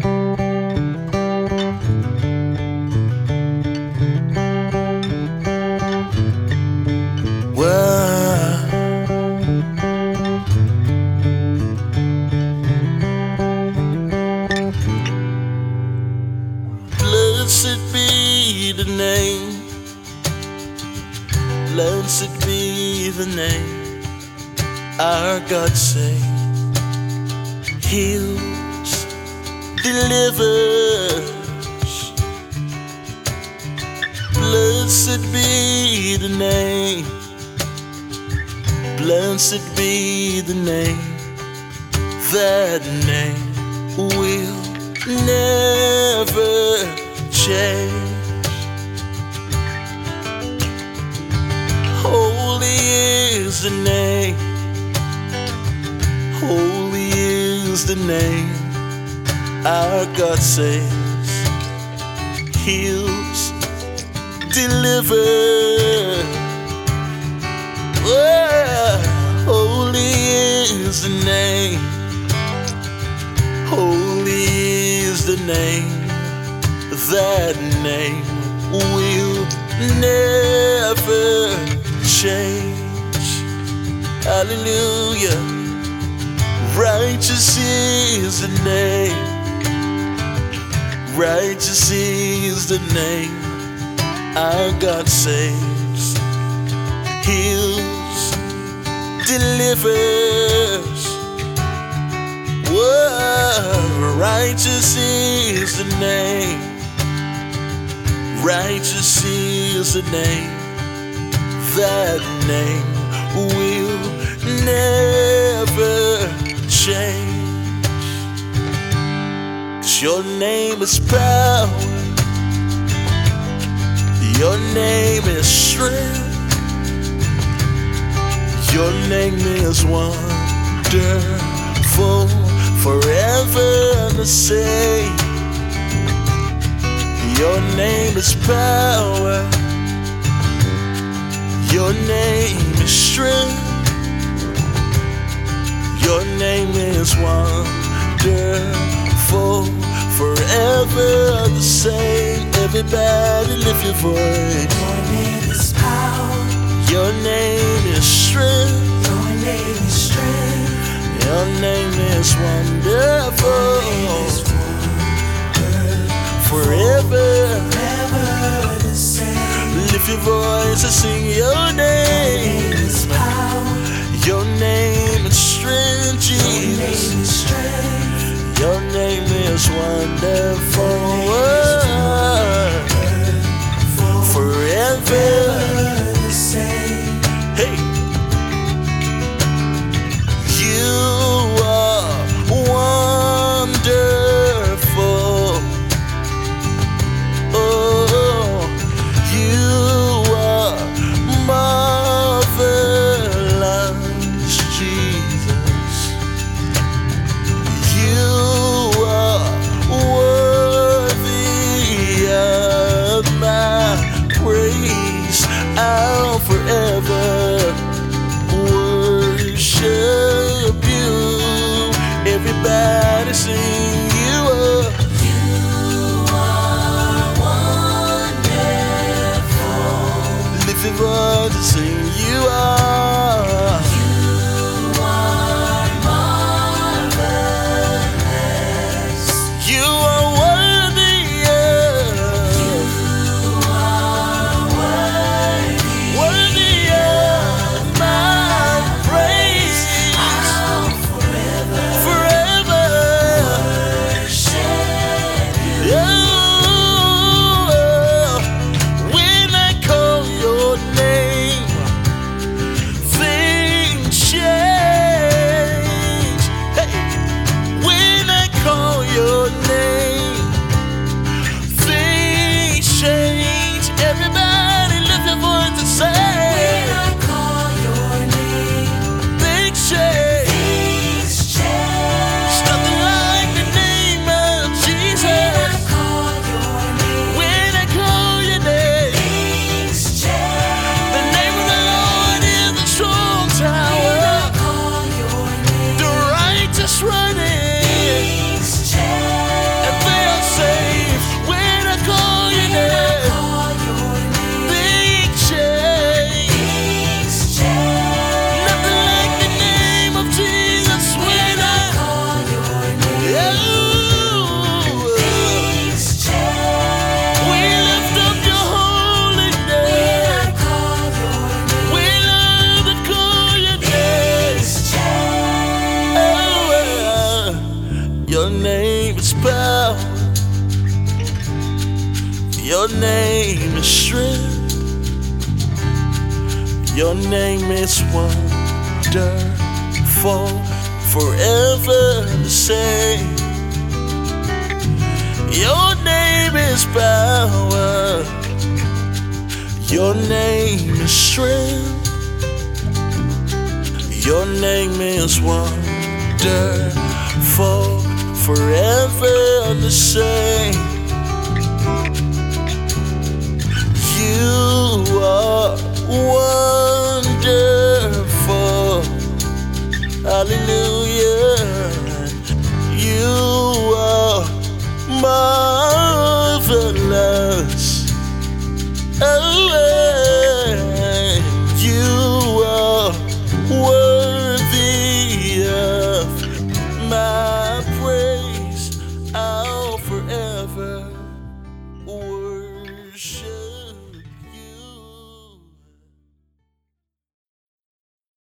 Blessed be the name, blessed be the name. Our God saves, heals, delivers. Blessed be the name, blessed be the name. That name will never change. Holy is the name, holy is the name. Our God saves, heals, delivers. Holy is the name, holy is the name. That name will never change. Hallelujah. Righteous is the name, righteous is the name. Our God saves, heals, delivers. Whoa, righteous is the name, righteous is the name. That name will never change. 'Cause your name is power, your name is strength, your name is wonderful, forever the same. Your name is power, your name is strength, your name is wonderful, forever the same. Everybody lift your voice. Your name is power, your name is strength, your name is strength, your name is wonderful, your name is forever. never the same. Lift your voice and sing your Your name. name is power, Your name is strength, your name Jesus. is strength, Your name is wonderful, forever. never the same. Hey, you are wonderful. Oh, you are marvelous, Jesus. You are worthy. name is power. Your name is strength. Your name is wonderful, forever the same. Your name is power. Your name is strength. Your name is wonderful, forever the same. You are wonderful, hallelujah. You are marvelous, oh,